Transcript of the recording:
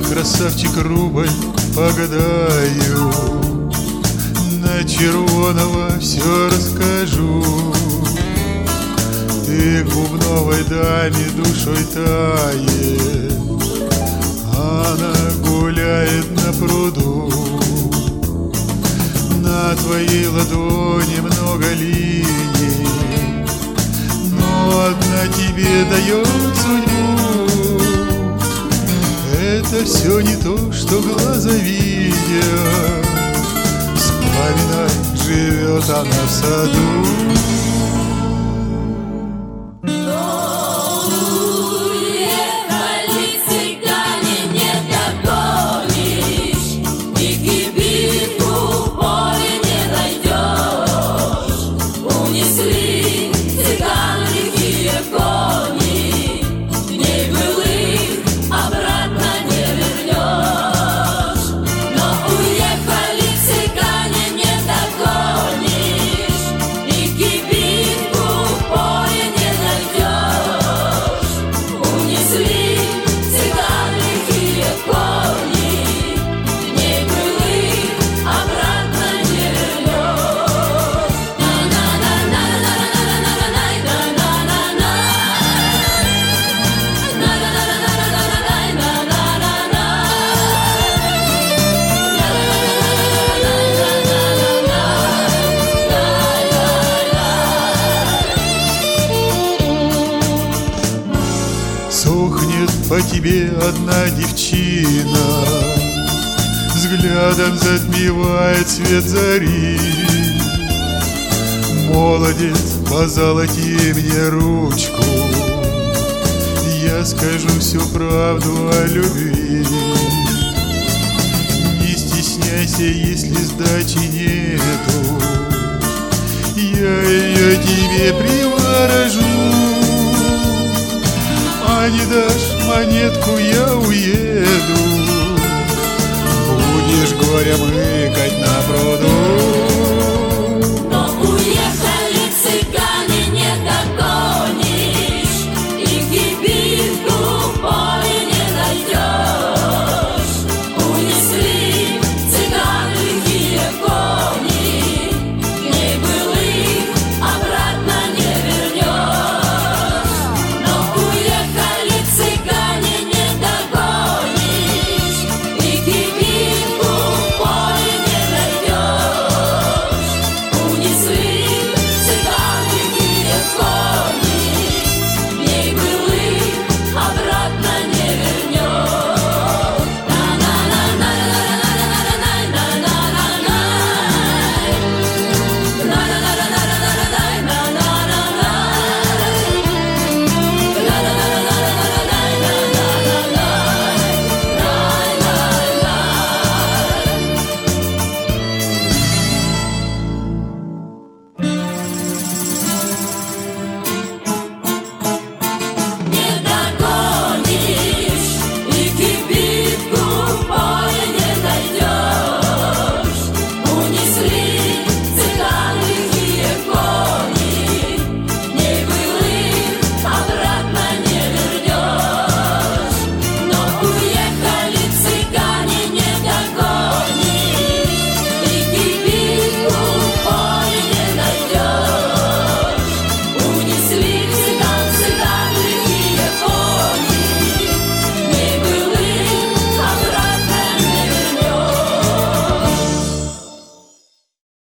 красавчик рубль, погадаю, на червоного все расскажу. Ты к бубновой даме душой тает, она гуляет на пруду. На твоей ладони много линий, но одна тебе дает судьбу. Это все не то, что глаза видят. Вспоминай, живет она в саду. Сохнет по тебе одна девчина, взглядом затмевает свет зари. Молодец, позолоти мне ручку, я скажу всю правду о любви. Не стесняйся, если сдачи нету, я ее тебе приворожу. А не дашь монетку, я уеду, будешь горя мыкать на пруду.